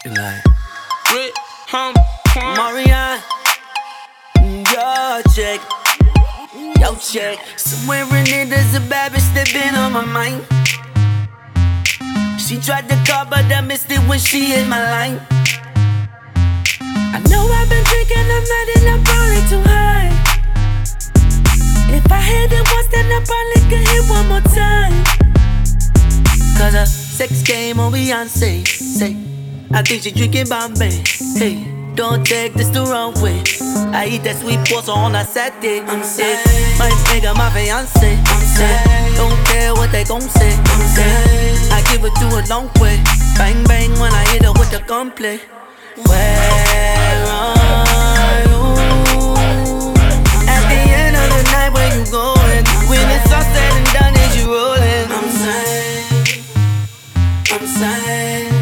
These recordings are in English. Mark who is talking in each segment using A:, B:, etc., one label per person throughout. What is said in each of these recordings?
A: Like
B: Marianne, your chick, yo chick. Somewhere in it there's a bad bitch that been on my mind. She tried to call but I missed it when she hit my line. I know I've been drinking all night and I'm probably too high. If I hit it once then I probably could hit one more time. Cause a sex game on Beyonce, say I think she drinking Bombay. Hey, don't take this the wrong way. I eat that sweet pasta on a Saturday. I'm sick, my nigga, my fiance. I'm sick, don't care what they gon' say. I'm sick, I give it to a long way. Bang bang when I hit her with the gunplay. Where are you? At the end of the night, where you going? When it's all said and done, is you rolling? I'm sad, I'm sad.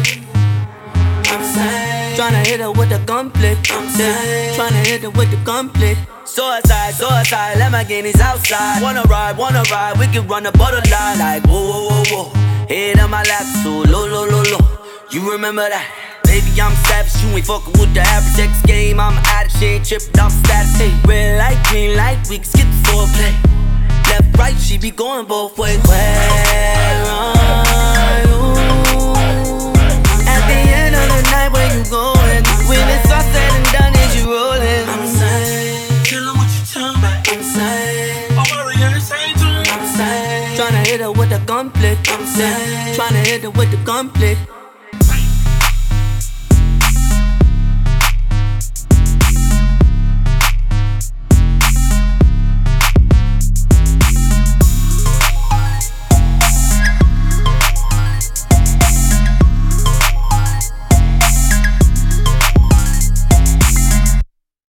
B: Tryna hit her with the gunplay. I'm sad. Tryna hit her with the gunplay. Suicide, Lamborghinis outside. Wanna ride, we can run a butterfly. Like whoa, whoa, whoa, whoa. Head on my lap, so low, low, low, low. You remember that? Baby, I'm savage, you ain't fucking with the average X game. I'm an addict, she ain't trippin' off status. Hey, red light, green light, we can skip the foreplay. Left, right, she be going both ways. Where are you? At the end of the night, where you going? When it's all said and done, is you rolling? I'm sad.
A: Tell her what you talking about.
B: I'm sad.
A: I'm already saying to her.
B: I'm sad. Tryna hit her with the gunplay. I'm sad. Tryna hit her with the gunplay.